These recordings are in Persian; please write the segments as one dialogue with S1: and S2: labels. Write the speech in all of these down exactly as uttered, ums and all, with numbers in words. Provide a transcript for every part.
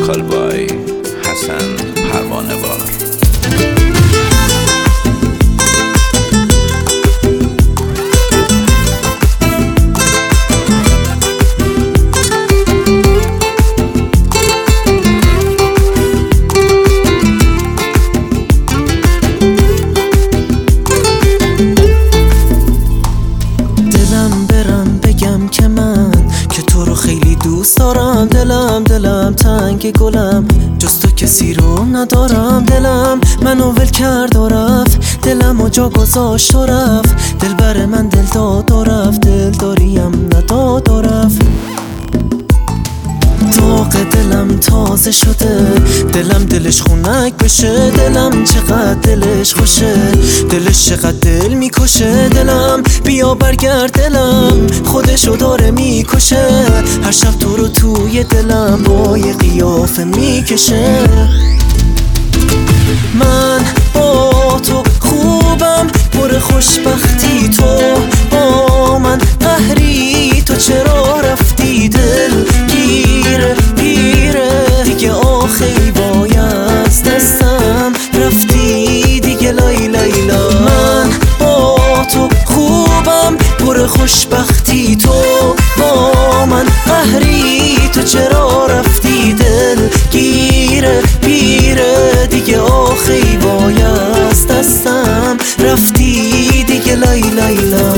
S1: وکال بای حسن پروانه وار.
S2: که من که تو رو خیلی دوست دارم، دلم دلم تنگ گلم، جز تو کسی رو ندارم. دلم منو ول کرد و رفت، دلم و جا گذاشت و رفت، دل بر من دل داد و رفت، دل داریم نداد و رفت. داغ دلم تازه شده، دلم دلش خونک بشه، دلم چقدر دلش خوشه، دلش چقدر دل میکشه. دلم بیا برگرد، دلم خودشو داره میکشه، هر شب تو رو توی دلم با یه قیافه میکشه. من با تو خوبم، پر خوشبختی، تو با من قهری، تو چرا رفتی؟ دل گیره گیره دیگه، آخی وای از دستم رفتی دیگه، لای لای لا. من با تو خوبم، پر خوشبختی، تو با من قهری، تو چرا رفتی؟ دل گیره گیره دیگه، آخی وای از دستم رفتی دیگه، لای لای لا.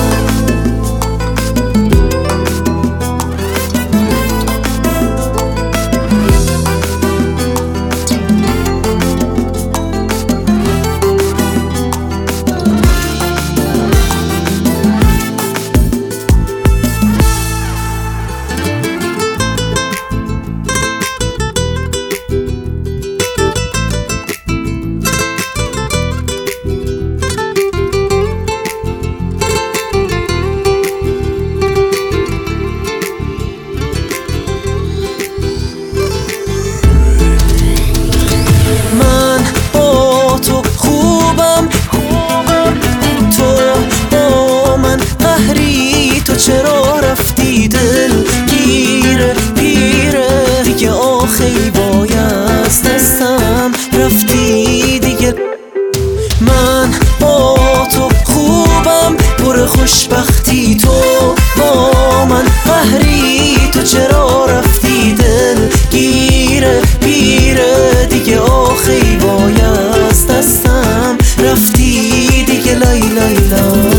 S2: چرا رفتی؟ دل گیره گیره دیگه، آخی وای از دستم رفتی دیگه. من با تو خوبم، پر خوشبختی، تو با من قهری، تو چرا رفتی؟ دل گیره گیره دیگه، آخی وای از دستم رفتی دیگه، لای لای لا.